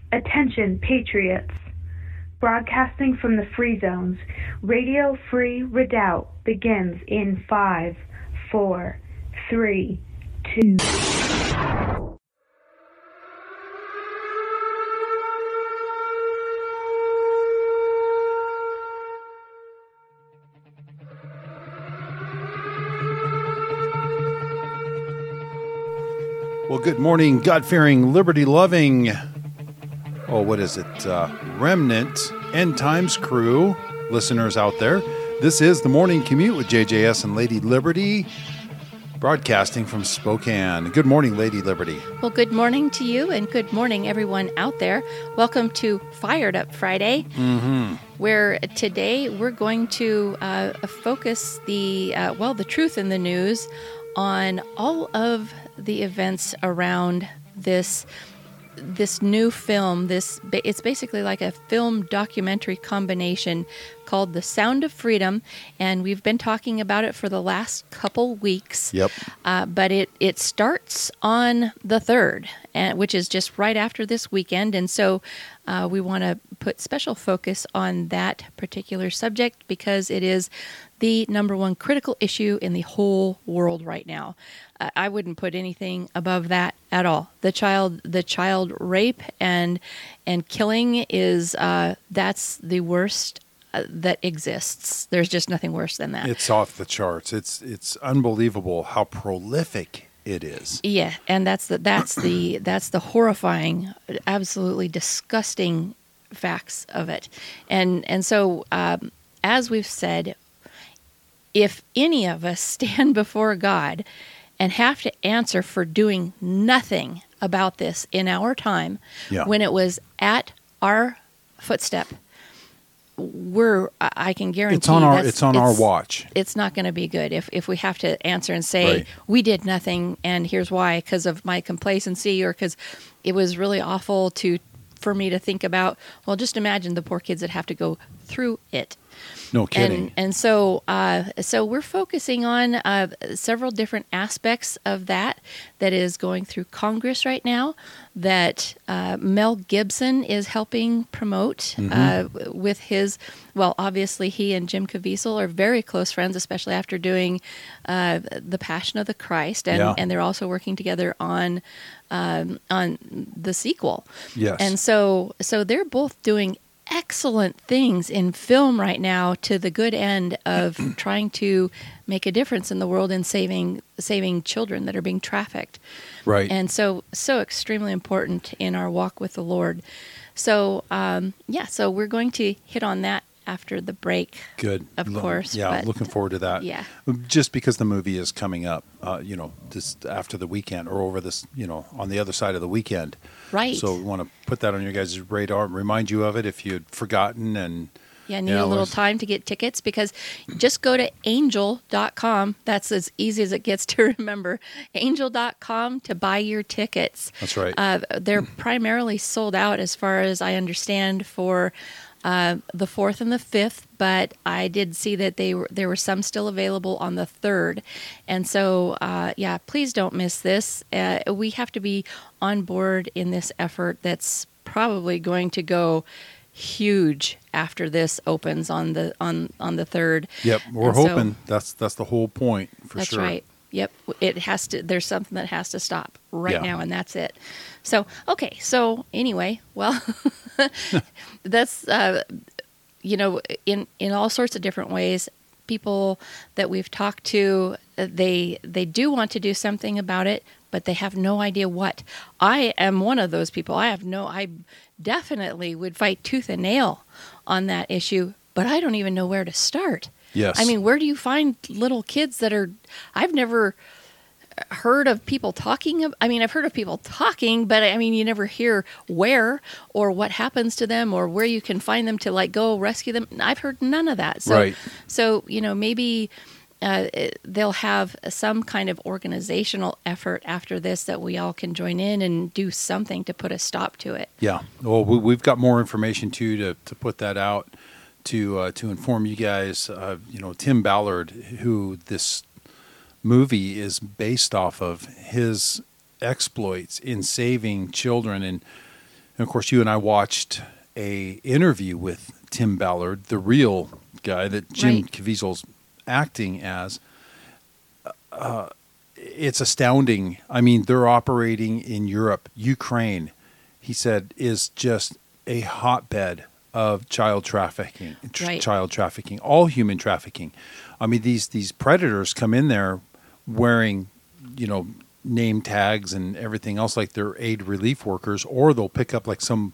Attention, patriots! Broadcasting from the Free Zones, Radio Free Redoubt begins in 5, 4, 3, 2... Well, good morning, God-fearing, liberty-loving, what is it, remnant, end times crew, listeners out there. This is the Morning Commute with JJS and Lady Liberty, broadcasting from Spokane. Good morning, Lady Liberty. Well, good morning to you, and good morning, everyone out there. Welcome to Fired Up Friday, where today we're going to focus the truth in the news on all of the events around this new film. It's basically like a film documentary combination called The Sound of Freedom, and we've been talking about it for the last couple weeks. Yep. But it starts on the 3rd, which is just right after this weekend, and so we want to put special focus on that particular subject because it is the number one critical issue in the whole world right now. I wouldn't put anything above that at all. The child rape and killing is that's the worst that exists. There's just nothing worse than that. It's off the charts. It's unbelievable how prolific it is. Yeah, and that's the horrifying, absolutely disgusting facts of it. And so as we've said, if any of us stand before God and have to answer for doing nothing about this in our time, when it was at our footstep, I can guarantee it's on our watch. It's not going to be good if we have to answer and say, we did nothing and here's why, because of my complacency or because it was really awful for me to think about. Well, just imagine the poor kids that have to go through it. No kidding. And so we're focusing on several different aspects of that is going through Congress right now, that Mel Gibson is helping promote with his, obviously he and Jim Caviezel are very close friends, especially after doing The Passion of the Christ, and they're also working together on the sequel. Yes. And so they're both doing excellent things in film right now to the good end of trying to make a difference in the world and saving children that are being trafficked. Right. And so extremely important in our walk with the Lord. So, so we're going to hit on that after the break. Good. Of course. Yeah, looking forward to that. Yeah. Just because the movie is coming up, just after the weekend or over this, on the other side of the weekend. Right. So we want to put that on your guys' radar and remind you of it if you'd forgotten and... Yeah, need a little time to get tickets because just go to angel.com. That's as easy as it gets to remember. Angel.com to buy your tickets. That's right. They're primarily sold out as far as I understand for the 4th and the 5th, but I did see that there were some still available on the 3rd. And so, please don't miss this. We have to be on board in this effort that's probably going to go huge after this opens on the 3rd. Yep, we're hoping that's the whole point for that's sure. That's right. Yep, it has to. There's something that has to stop right now, and that's it. So okay. So anyway, that's in all sorts of different ways. People that we've talked to, they do want to do something about it, but they have no idea what. I am one of those people. I definitely would fight tooth and nail on that issue, but I don't even know where to start. Yes. I mean, where do you find little kids that are... I've never heard of people talking. I've heard of people talking, but you never hear where or what happens to them or where you can find them to go rescue them. I've heard none of that. So, right. So, maybe they'll have some kind of organizational effort after this that we all can join in and do something to put a stop to it. Yeah. Well, we've got more information too to put that out to inform you guys. Tim Ballard, who this movie is based off of, his exploits in saving children, and And of course, you and I watched a interview with Tim Ballard, the real guy that Jim Right. Caviezel's acting as. It's astounding. I mean, they're operating in Europe. Ukraine, he said, is just a hotbed of child trafficking, Right. child trafficking, all human trafficking. I mean, these predators come in there wearing, name tags and everything else like they're aid relief workers, or they'll pick up like some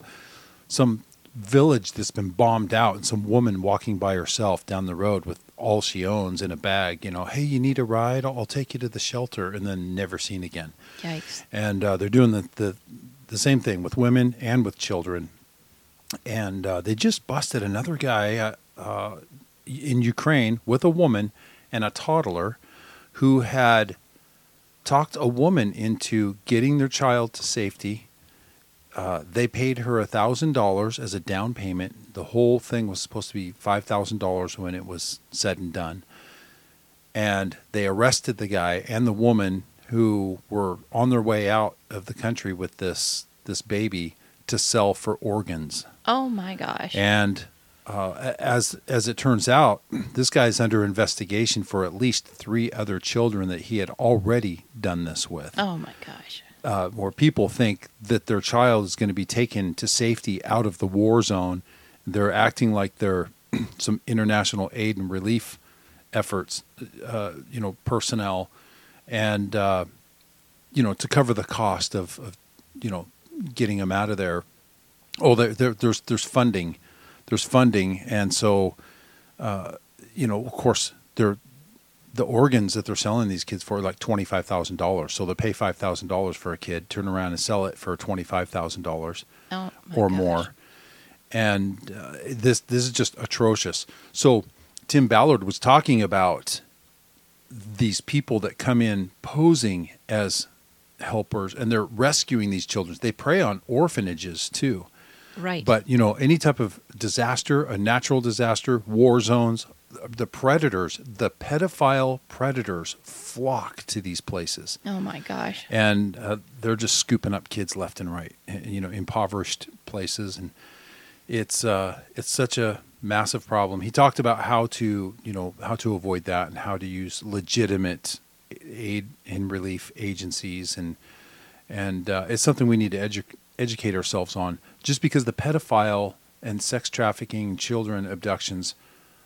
village that's been bombed out and some woman walking by herself down the road with all she owns in a bag, hey, you need a ride? I'll take you to the shelter, and then never seen again. Yikes. And they're doing the same thing with women and with children. And they just busted another guy in Ukraine with a woman and a toddler who had talked a woman into getting their child to safety. They paid her $1,000 as a down payment. The whole thing was supposed to be $5,000 when it was said and done. And they arrested the guy and the woman who were on their way out of the country with this baby to sell for organs. Oh my gosh. And as it turns out, this guy's under investigation for at least 3 other children that he had already done this with. Oh my gosh. Where people think that their child is going to be taken to safety out of the war zone. They're acting like they're some international aid and relief efforts, personnel, and, to cover the cost of getting them out of there. Oh, there's funding. There's funding. And so, of course, the organs that they're selling these kids for are like $25,000. So they pay $5,000 for a kid, turn around and sell it for $25,000 or more. And this is just atrocious. So Tim Ballard was talking about these people that come in posing as helpers, and they're rescuing these children. They prey on orphanages too. Right. But, any type of disaster, a natural disaster, war zones, the predators, the pedophile predators flock to these places. Oh my gosh. And they're just scooping up kids left and right, impoverished places. And it's such a massive problem. He talked about how to avoid that and how to use legitimate aid and relief agencies. And it's something we need to educate ourselves on. Just because the pedophile and sex trafficking, children abductions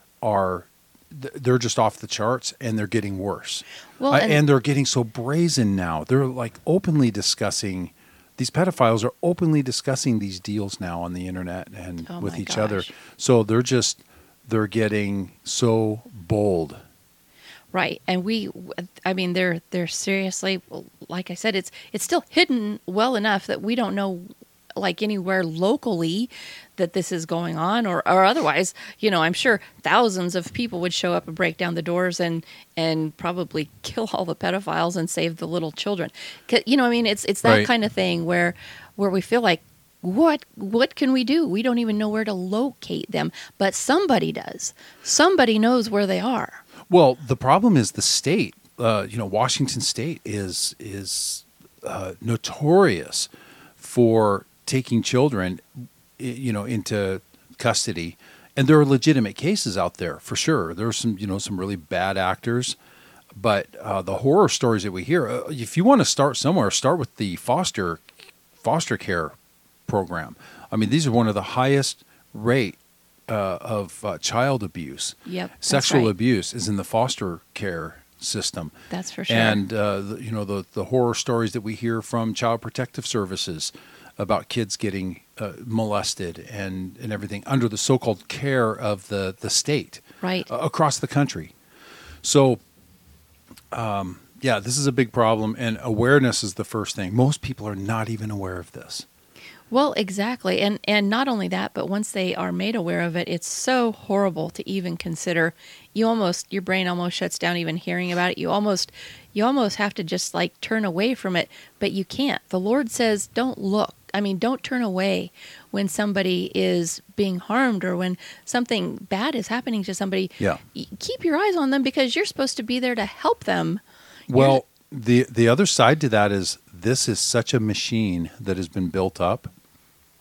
they're just off the charts, and they're getting worse. Well, and they're getting so brazen now. They're like openly discussing, these pedophiles are openly discussing these deals now on the internet and with each other. So they're getting so bold. Right. And they're seriously, like I said, it's still hidden well enough that we don't know like anywhere locally that this is going on or otherwise, I'm sure thousands of people would show up and break down the doors and probably kill all the pedophiles and save the little children. It's that Right. kind of thing where we feel like, what can we do? We don't even know where to locate them, but somebody does. Somebody knows where they are. Well, the problem is the state. Washington State is notorious for taking children, into custody, and there are legitimate cases out there for sure. There are some really bad actors, but the horror stories that we hear. If you want to start somewhere, start with the foster care program. I mean, these are one of the highest rate of child abuse. Yep, Sexual abuse is in the foster care system. That's for sure. And the horror stories that we hear from Child Protective Services about kids getting molested and everything under the so-called care of the state, right, across the country. So, this is a big problem, and awareness is the first thing. Most people are not even aware of this. Well, exactly. And not only that, but once they are made aware of it, it's so horrible to even consider. Your brain almost shuts down even hearing about it. You almost have to just like turn away from it, but you can't. The Lord says, don't look. Don't turn away when somebody is being harmed or when something bad is happening to somebody. Yeah. Keep your eyes on them because you're supposed to be there to help them. Well, the other side to that is this is such a machine that has been built up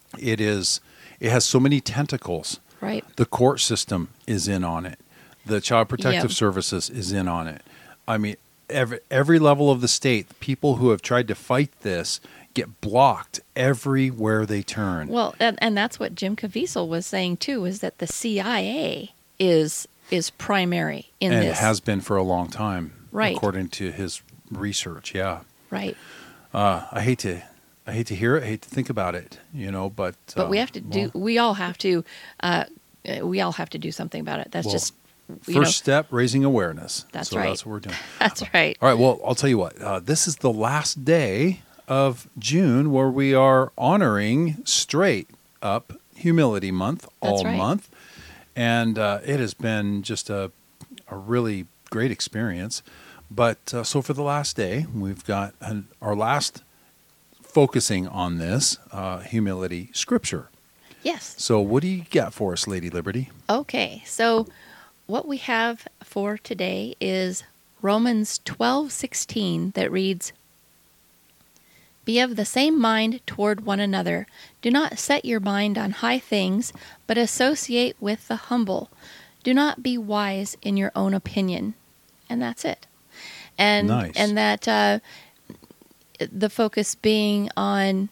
It has so many tentacles. Right. The court system is in on it. The Child Protective Yep. Services is in on it. I mean, every level of the state, people who have tried to fight this get blocked everywhere they turn. Well, and that's what Jim Caviezel was saying too, is that the CIA is primary in and this. it has been for a long time, Right. according to his research. Yeah. Right. I hate to hear it. I hate to think about it. But We have to do. We all have to. We all have to do something about it. That's Well, just First step, raising awareness. That's so right. That's what we're doing. That's right. All right. Well, I'll tell you what. This is the last day of June where we are honoring straight up Humility Month all right. month, and it has been just a really great experience. But so for the last day, we've got our last focusing on this humility scripture. Yes. So what do you got for us, Lady Liberty? Okay. So what we have for today is Romans 12:16 that reads, "Be of the same mind toward one another. Do not set your mind on high things, but associate with the humble. Do not be wise in your own opinion." And that's it. And Nice. and that the focus being on,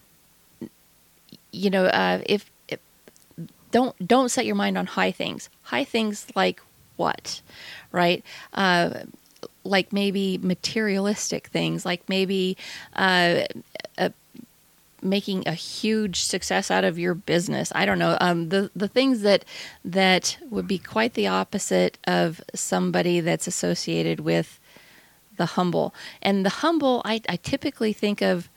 if don't set your mind on high things. High things like what, right? Like maybe materialistic things, like maybe making a huge success out of your business. I don't know. The things that would be quite the opposite of somebody that's associated with the humble. And the humble, I typically think of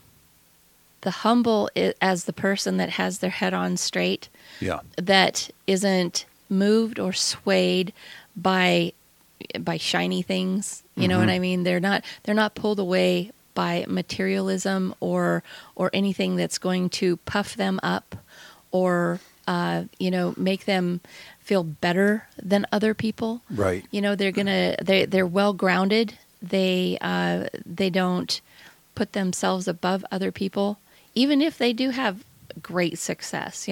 the humble as the person that has their head on straight, Yeah. that isn't moved or swayed by shiny things. You know what I mean? They're not pulled away by materialism or anything that's going to puff them up or make them feel better than other people. Right. They're well grounded. They don't put themselves above other people, even if they do have great success.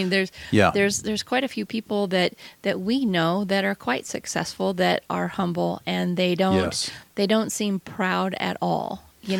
There's quite a few people that we know that are quite successful, that are humble, and they don't seem proud at all.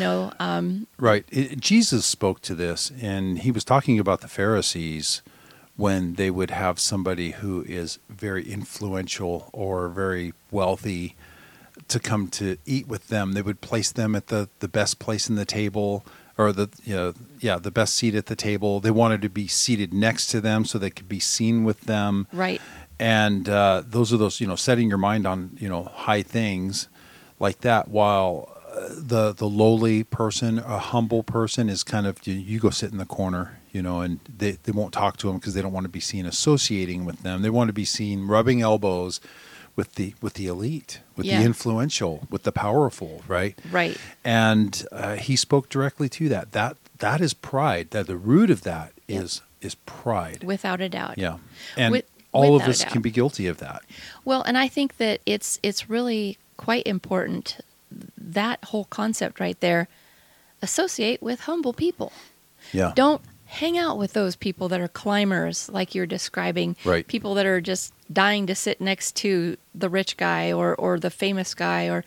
Right. Jesus spoke to this, and he was talking about the Pharisees when they would have somebody who is very influential or very wealthy to come to eat with them. They would place them at the best place in the table, or the best seat at the table. They wanted to be seated next to them so they could be seen with them. Right. And those are those, setting your mind on, high things like that, while the lowly person, a humble person, is kind of, you go sit in the corner, and they won't talk to them because they don't want to be seen associating with them. They want to be seen rubbing elbows with the elite, with the influential, with the powerful, right? Right. And he spoke directly to that. That is pride. That the root of that is pride. Without a doubt. Yeah. And all of without a us doubt. can be guilty of that. Well, and I think that it's really quite important, that whole concept right there. Associate with humble people. Yeah. Don't hang out with those people that are climbers, like you're describing. Right. People that are just dying to sit next to the rich guy or the famous guy, or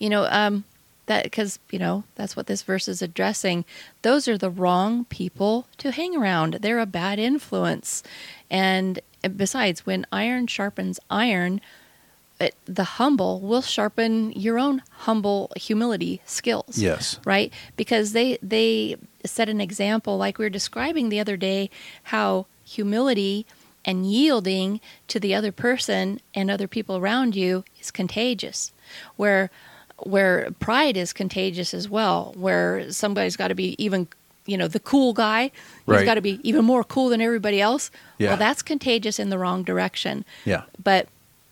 that, because that's what this verse is addressing. Those are the wrong people to hang around. They're a bad influence. And besides, when iron sharpens iron, the humble will sharpen your own humble humility skills. Yes. Right? Because they set an example, like we were describing the other day, how humility and yielding to the other person and other people around you is contagious. Where pride is contagious as well, where somebody's got to be even, the cool guy, he's got to be even more cool than everybody else. Yeah. Well, that's contagious in the wrong direction. Yeah. But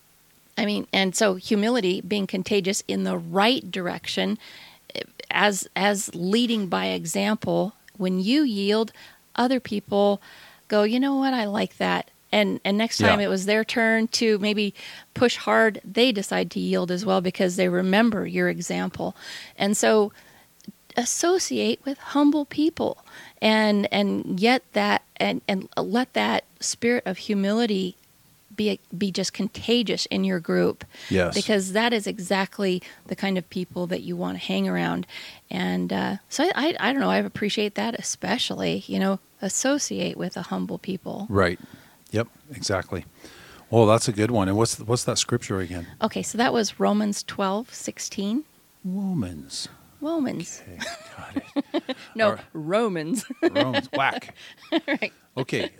and so humility being contagious in the right direction, as leading by example. When you yield, other people go, you know what, I like that. And next time it was their turn to maybe push hard, they decide to yield as well because they remember your example. And so associate with humble people, and yet that and let that spirit of humility be just contagious in your group. Yes. Because that is exactly the kind of people that you want to hang around. And so I don't know, I appreciate that especially, associate with a humble people. Right. Yep, exactly. Oh, that's a good one. And what's that scripture again? Okay, so that was Romans 12:16. Romans. Okay, got it. No, Right. Romans. Romans. Whack. Right. Okay,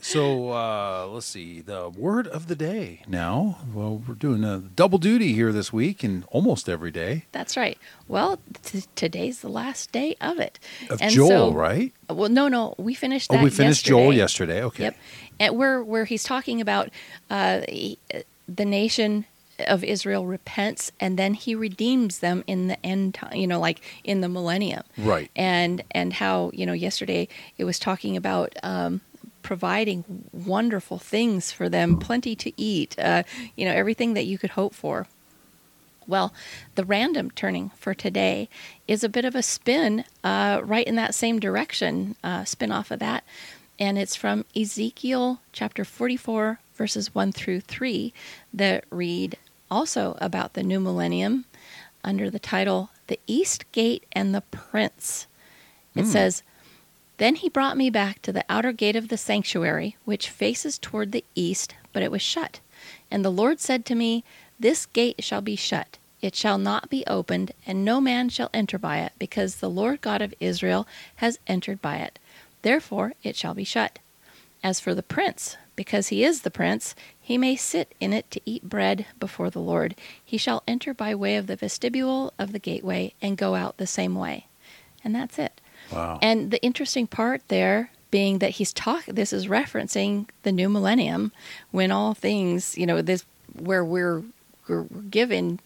so let's see. The word of the day now. Well, we're doing a double duty here this week and almost every day. That's right. Well, today's the last day of it. Of And Joel, so- right? Well, no, we finished that Oh, we finished Joel yesterday. yesterday. Okay. Yep. And where he's talking about the nation of Israel repents, and then he redeems them in the end time, like in the millennium. Right. And how, yesterday it was talking about providing wonderful things for them, plenty to eat, everything that you could hope for. Well, the random turning for today is a bit of a spin right in that same direction, spin off of that. And it's from Ezekiel chapter 44, verses 1 through 3, that read also about the new millennium under the title, The East Gate and the Prince. It says, "Then he brought me back to the outer gate of the sanctuary, which faces toward the east, but it was shut. And the Lord said to me, This gate shall be shut. It shall not be opened, and no man shall enter by it, because the Lord God of Israel has entered by it. Therefore it shall be shut. As for the prince, because he is the prince, he may sit in it to eat bread before the Lord. He shall enter by way of the vestibule of the gateway and go out the same way." And that's it. Wow. And the interesting part there being that this is referencing the new millennium, when all things, this where we're given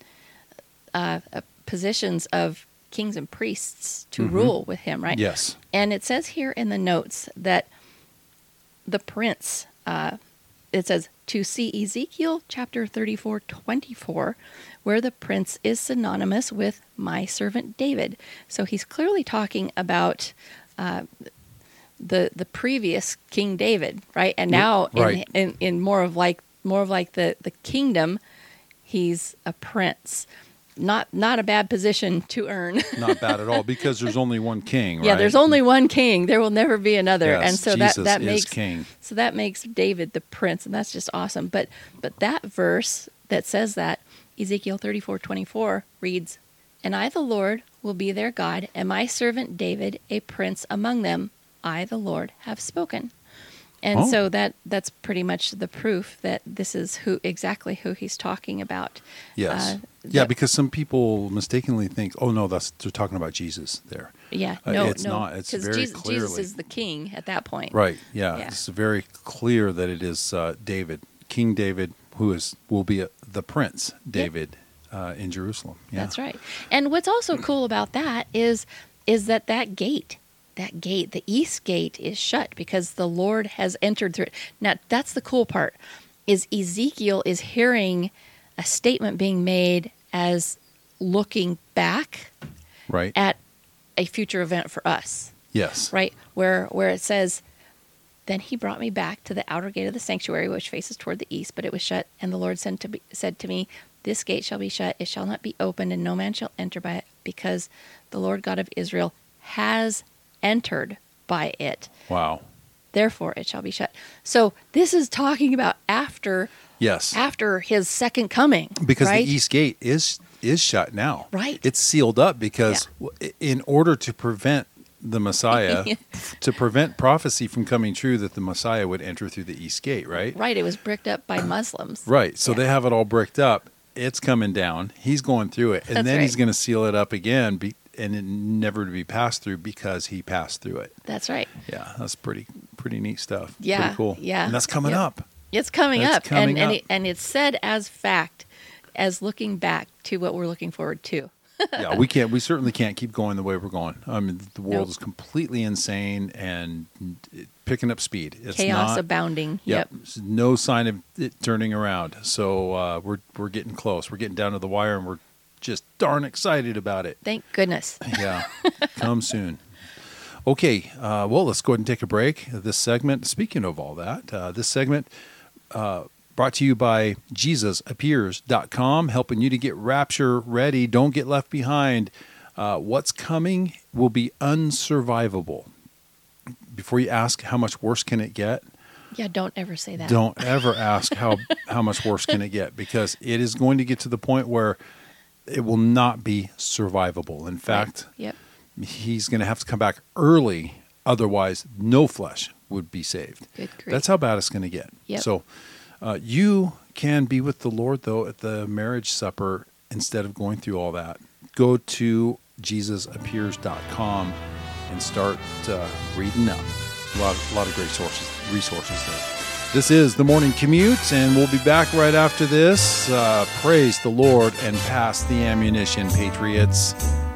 positions of kings and priests to rule with him, right? Yes. And it says here in the notes that the prince, it says, to see Ezekiel chapter 34:24, where the prince is synonymous with my servant David. So he's clearly talking about the previous King David, right? And now Right. in more of like the kingdom, he's a prince. Not a bad position to earn. Not bad at all, because there's only one king, right? Yeah, there's only one king. There will never be another. Yes, And so Jesus that is makes king. So that makes David the prince, and that's just awesome. But that verse that says that, Ezekiel 34:24 reads, "And I the Lord will be their God, and my servant David a prince among them. I the Lord have spoken." And so that's pretty much the proof that this is exactly who he's talking about. Yes. Because some people mistakenly think, oh, no, they're talking about Jesus there. Yeah, It's no, not. It's because very Jesus clearly. is the king at that point. Right. Yeah. Yeah. It's very clear that it is David, King David, who will be the Prince David in Jerusalem. Yeah. That's right. And what's also cool about that is that gate, the east gate, is shut because the Lord has entered through it. Now, that's the cool part, is Ezekiel is hearing a statement being made as looking back Right. at a future event for us, Yes. right? Where it says, "Then he brought me back to the outer gate of the sanctuary, which faces toward the east, but it was shut. And the Lord said to me, This gate shall be shut, it shall not be opened, and no man shall enter by it, because the Lord God of Israel has entered by it. Wow. Therefore it shall be shut." So this is talking about after Yes. his second coming, Because right? the East Gate is shut now. Right. It's sealed up because in order to prevent the Messiah, to prevent prophecy from coming true that the Messiah would enter through the East Gate, right? Right, it was bricked up by Muslims. Right. So Yeah. they have it all bricked up. It's coming down. He's going through it. And That's then he's right. going to seal it up again and it never to be passed through because he passed through it. That's right. Yeah, that's pretty neat stuff. Yeah, Pretty cool. yeah. And that's coming Yep. up. It's coming That's up, coming up. and it's said as fact, as looking back to what we're looking forward to. Yeah, we certainly can't keep going the way we're going. I mean, the world Nope. is completely insane and picking up speed. It's Chaos not, abounding. Yep. There's no sign of it turning around. So we're getting close. We're getting down to the wire, and we're just darn excited about it. Thank goodness. Yeah, come soon. Okay, well, let's go ahead and take a break. This segment, speaking of all that, this segment brought to you by JesusAppears.com, helping you to get rapture ready. Don't get left behind. What's coming will be unsurvivable. Before you ask how much worse can it get, Yeah, don't ever say that. don't ever ask how much worse can it get, because it is going to get to the point where it will not be survivable. In fact, Yep. he's going to have to come back early. Otherwise, no flesh would be saved. Good grief. That's how bad it's going to get. Yep. So you can be with the Lord, though, at the marriage supper instead of going through all that. Go to JesusAppears.com and start reading up. A lot of great resources there. This is The Morning Commute, and we'll be back right after this. Praise the Lord and pass the ammunition, Patriots.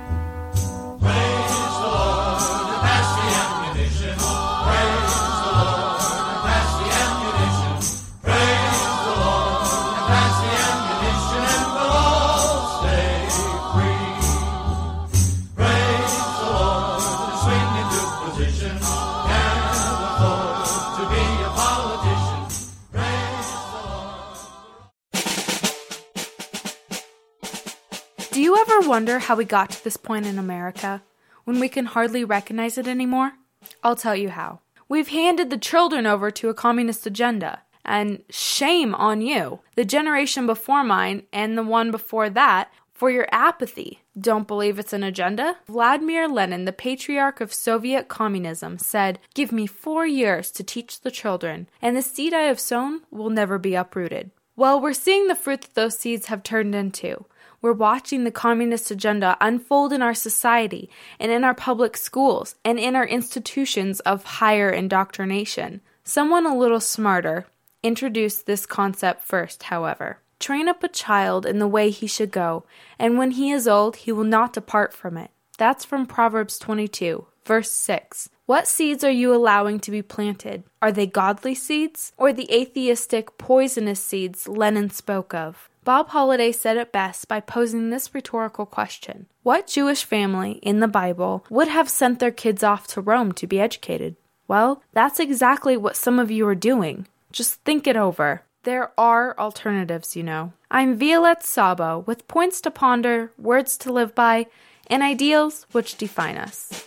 Do you ever wonder how we got to this point in America, when we can hardly recognize it anymore? I'll tell you how. We've handed the children over to a communist agenda, and shame on you, the generation before mine and the one before that, for your apathy. Don't believe it's an agenda? Vladimir Lenin, the patriarch of Soviet communism, said, "Give me 4 years to teach the children, and the seed I have sown will never be uprooted." Well, we're seeing the fruit that those seeds have turned into. We're watching the communist agenda unfold in our society and in our public schools and in our institutions of higher indoctrination. Someone a little smarter introduced this concept first, however. Train up a child in the way he should go, and when he is old, he will not depart from it. That's from Proverbs 22, verse 6. What seeds are you allowing to be planted? Are they godly seeds, or the atheistic, poisonous seeds Lenin spoke of? Bob Holliday said it best by posing this rhetorical question. What Jewish family in the Bible would have sent their kids off to Rome to be educated? Well, that's exactly what some of you are doing. Just think it over. There are alternatives, you know. I'm Violette Sabo, with points to ponder, words to live by, and ideals which define us.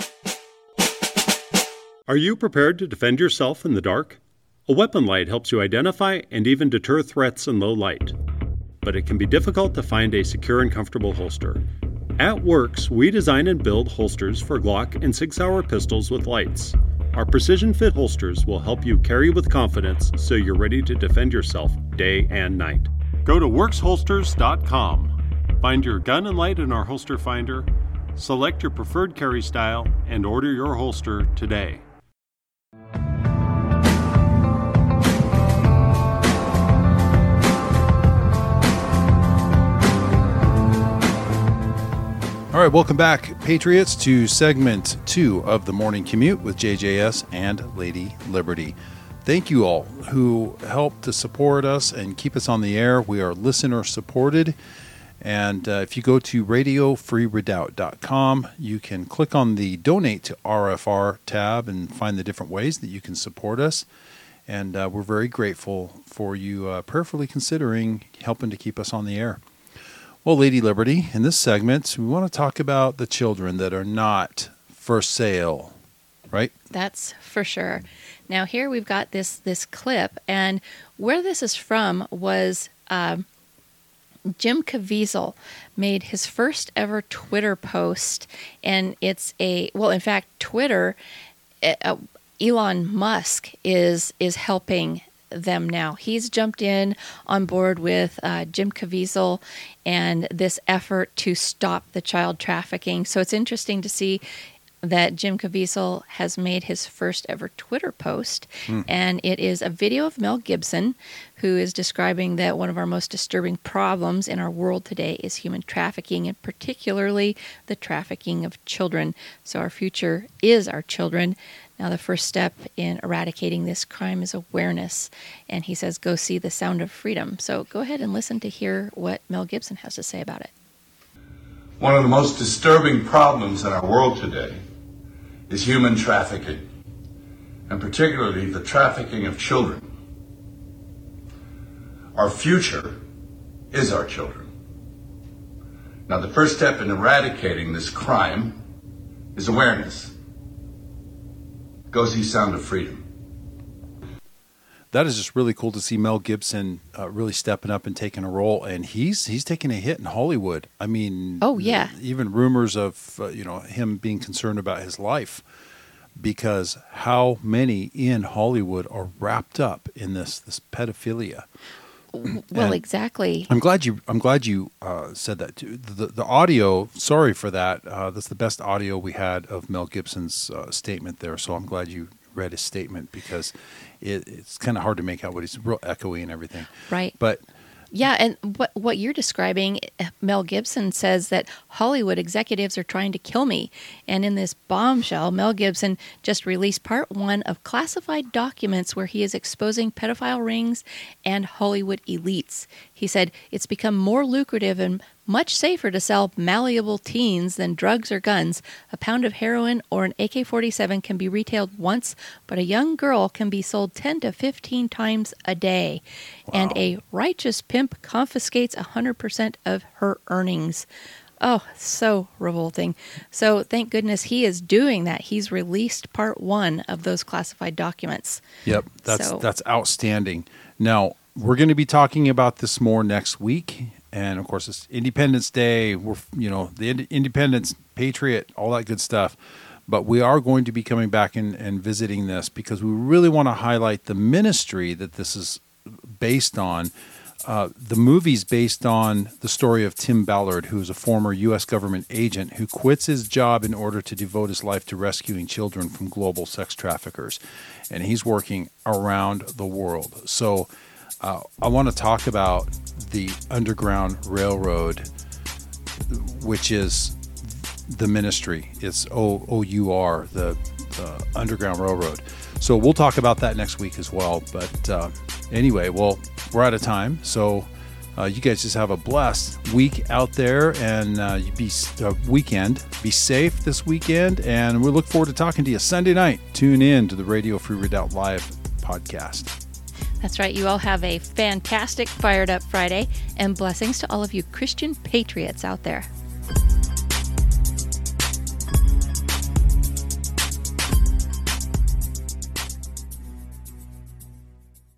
Are you prepared to defend yourself in the dark? A weapon light helps you identify and even deter threats in low light. But it can be difficult to find a secure and comfortable holster. At Works, we design and build holsters for Glock and Sig Sauer pistols with lights. Our precision fit holsters will help you carry with confidence so you're ready to defend yourself day and night. Go to worksholsters.com. Find your gun and light in our holster finder, select your preferred carry style, and order your holster today. All right, welcome back, Patriots, to segment 2 of the Morning Commute with JJS and Lady Liberty. Thank you all who help to support us and keep us on the air. We are listener supported. And if you go to radiofreeredoubt.com, you can click on the Donate to RFR tab and find the different ways that you can support us. And we're very grateful for you prayerfully considering helping to keep us on the air. Well, Lady Liberty, in this segment, we want to talk about the children that are not for sale, right? That's for sure. Now, here we've got this clip, and where this is from was Jim Caviezel made his first ever Twitter post, and it's in fact, Twitter, Elon Musk is helping them now. He's jumped in on board with Jim Caviezel and this effort to stop the child trafficking. So it's interesting to see that Jim Caviezel has made his first ever Twitter post, and it is a video of Mel Gibson, who is describing that one of our most disturbing problems in our world today is human trafficking, and particularly the trafficking of children. So our future is our children. Now, the first step in eradicating this crime is awareness. And he says, go see The Sound of Freedom. So go ahead and listen to hear what Mel Gibson has to say about it. One of the most disturbing problems in our world today is human trafficking, and particularly the trafficking of children. Our future is our children. Now, the first step in eradicating this crime is awareness. Go see Sound of Freedom. That is just really cool to see Mel Gibson really stepping up and taking a role, and he's taking a hit in Hollywood. I mean, oh yeah, even rumors of him being concerned about his life, because how many in Hollywood are wrapped up in this pedophilia? Well, and exactly. I'm glad you said that too. The audio. Sorry for that. That's the best audio we had of Mel Gibson's statement there. So I'm glad you read his statement, because it's kind of hard to make out what he's real echoey and everything. Right. But yeah, and what you're describing, Mel Gibson says that Hollywood executives are trying to kill me. And in this bombshell, Mel Gibson just released part 1 of classified documents where he is exposing pedophile rings and Hollywood elites. He said it's become more lucrative and much safer to sell malleable teens than drugs or guns. A pound of heroin or an AK-47 can be retailed once, but a young girl can be sold 10 to 15 times a day. Wow. And a righteous pimp confiscates 100% of her earnings. Oh, so revolting. So thank goodness he is doing that. He's released part 1 of those classified documents. Yep, that's outstanding. Now, we're going to be talking about this more next week. And of course, it's Independence Day. We're, the Independence, Patriot, all that good stuff. But we are going to be coming back and visiting this, because we really want to highlight the ministry that this is based on. The movie's based on the story of Tim Ballard, who is a former U.S. government agent who quits his job in order to devote his life to rescuing children from global sex traffickers. And he's working around the world. So I want to talk about the Underground Railroad, which is the ministry. It's OUR, the Underground Railroad. So we'll talk about that next week as well. But anyway, well, we're out of time. So you guys just have a blessed week out there, and weekend. Be safe this weekend, and we look forward to talking to you Sunday night. Tune in to the Radio Free Redoubt Live podcast. That's right. You all have a fantastic Fired Up Friday, and blessings to all of you Christian patriots out there.